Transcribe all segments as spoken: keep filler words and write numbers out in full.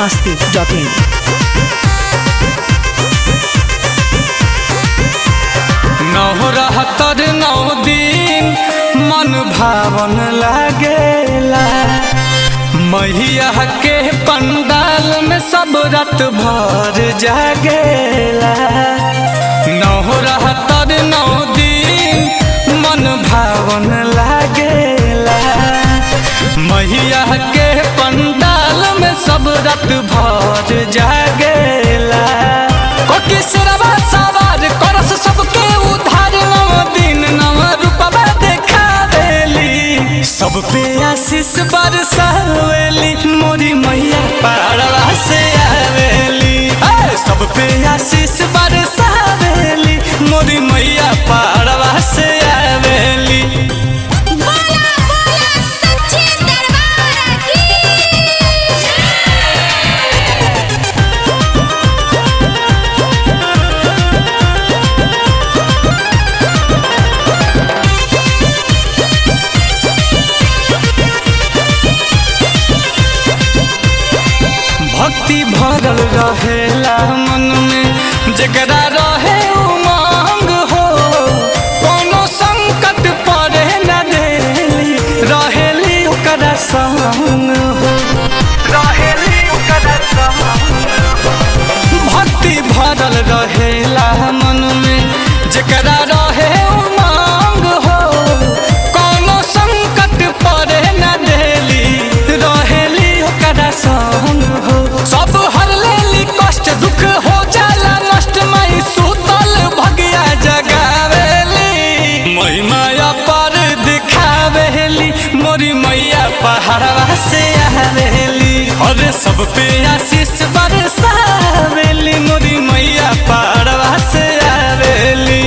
masti dot in. नौ रहतर नौ दिन मन भावन लागेला मैया के पंडाल में सब रात भर जागेला। नौ रहतर नौ दिन मन भावन लागेला मैया के पंडाल में सब रात भर जागेला। कोकी सिरवा सवार करस सबके उधार नव दिन नव रूपवा देखावेली सब पे आशीष बरसावेली मोरी मैया पारवा से आवेली। सब पे आशीष बरसावेली मोरी मैया पारवा से आवेली। बोला बोला सच्चे दरबार की भक्ति भरल रहेला मन में जगरा रहे उमंग हो कोनो संकट पड़े न देली रहेली ओकरा संग हो रहेली ओकरा संग हो। भक्ति भरल रहेला मन में जगरा रहे उमंग हो कोनो संकट पड़े न देली रहेली ओकरा संग हो। सब हर लेली कष्ट दुख हो जाला नष्ट माई सुतल भगिया जगावेली महिमा पर दिखावेली मोरी मैया पहाड़वा से आवेली और सब पे आशीष बरसावेली मोरी मैया पहाड़वा से आवेली।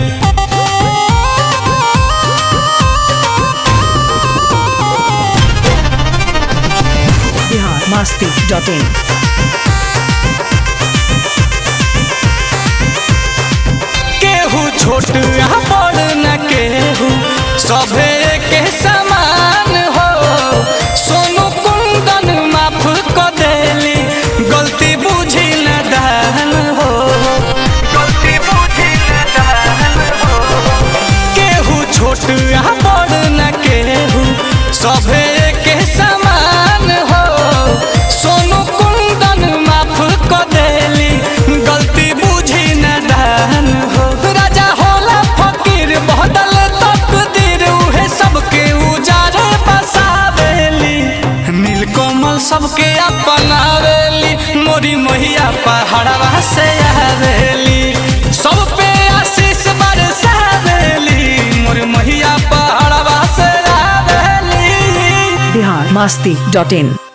Bihar masti dot in. केहू छोट या बड़ न केहू सभे के समान हो सोनू कुंदन माफ क देली गलती बुझी न दान हो गलती बुझी न दान हो। केहू छोट या बड़ न केहू सभे के समान हो सोनू कुंदन माफ क देली गलती बुझी न दान हो। राजा होला फकीर बदल तकदीर उहे सबके उजारे बसावेली नीलकमल सबके अपनावेली मोरी मैया पहाड़वा से आवेली सब पे आशीष बरसावेली मोरी मैया पहाड़वा से आवेली। Bihar masti dot in.